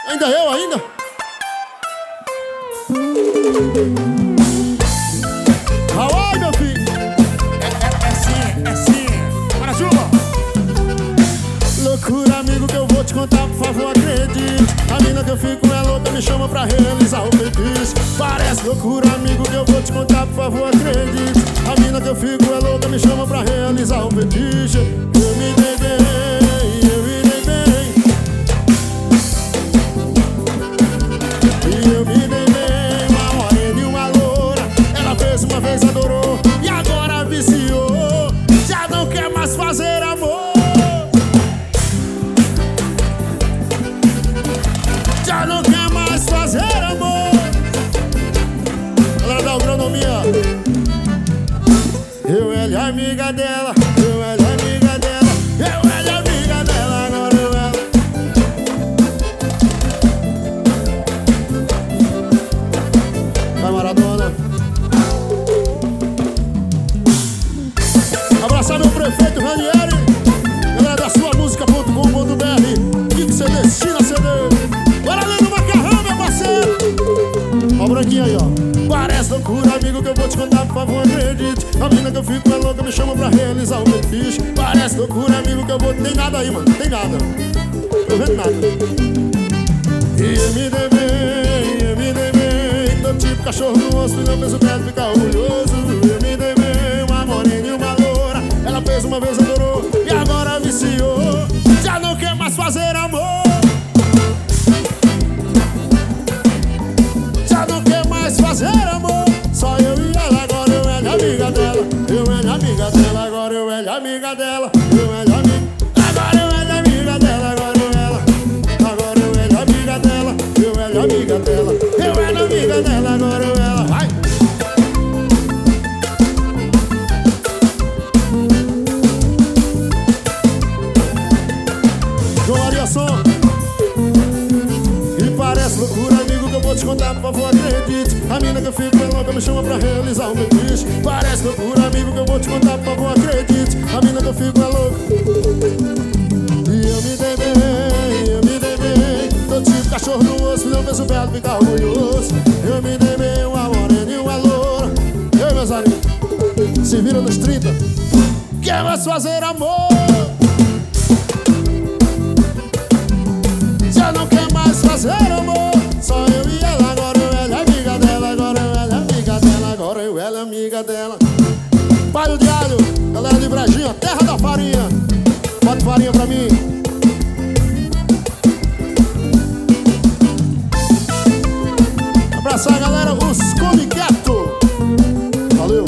Ainda eu ainda? Hawaii, meu filho. É sim. Bora, Juba. Loucura, amigo, que eu vou te contar, por favor, acredite. A mina que eu fico é louca, me chama pra realizar o feitiço. Parece loucura, amigo, que eu vou te contar, por favor, acredite. A mina que eu fico é louca, me chama pra realizar o feitiço. Eu me dei bem, eu me dei bem. E eu me dei bem, uma morena e uma loura. Ela fez uma vez, adorou, e agora viciou. Já não quer mais fazer amor. Já não quer mais fazer amor. Galera da agronomia. Eu era amiga dela, eu era amiga dela, eu era amiga dela, agora eu ela. Vai, Maradona. Abraçar meu prefeito Ranieri. Galera da suamusica.com.br. Que você destina CD. Bora ali no macarrão, meu parceiro. Ó o branquinho aí, ó. Parece loucura, amigo, que eu vou te contar, por favor, acredite. A mina que eu fico é louca, me chama pra realizar o meu ficho. Parece loucura, amigo, que eu vou... Tem nada aí, mano, tem nada. Tô vendo nada. E eu me dei bem, eu me dei bem. Tô tipo cachorro no osso, não fez o pé ficar orgulhoso. Eu me dei bem, uma morena e uma loura. Ela fez uma vez, adorou, e agora viciou. Já não quer mais fazer amor. Fazer amor, só eu e ela. Agora eu era amiga dela, eu era amiga dela. Agora eu era amiga dela, eu era amiga. Agora eu era amiga dela, agora eu era. Agora eu era amiga dela, eu era amiga dela. Eu era amiga dela, agora eu era. Vai! João Maria Som. E parece loucura, amigo, que eu vou te contar, por favor, acredite. A mina que eu fico é louca, me chama pra realizar o meu bicho. Parece loucura, amigo, que eu vou te contar, por favor, acredite. A mina que eu fico é louca. E eu me dei bem, eu me dei bem. Tô tipo cachorro no osso, não fez o belo ficar orgulhoso. Eu me dei bem, uma morena e uma loura. Eu, meus amigos, se vira nos 30. Quer mais fazer amor? Já não quer mais fazer amor. Só eu e ela, agora eu era amiga dela. Agora eu era amiga dela, agora eu era amiga dela. Palho de alho, galera de Brejinha, terra da farinha. Bota farinha pra mim. Abraçar a galera, os Come Quieto. Valeu.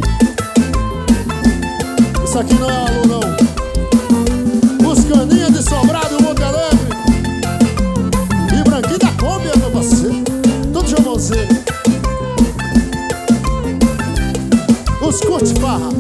Isso aqui não é alô, não. Os Caninha de Sobrado, Monte Alegre. E Branquinho da Kombi, meu parceiro. Tudo de Joãozinho. Os curte farra.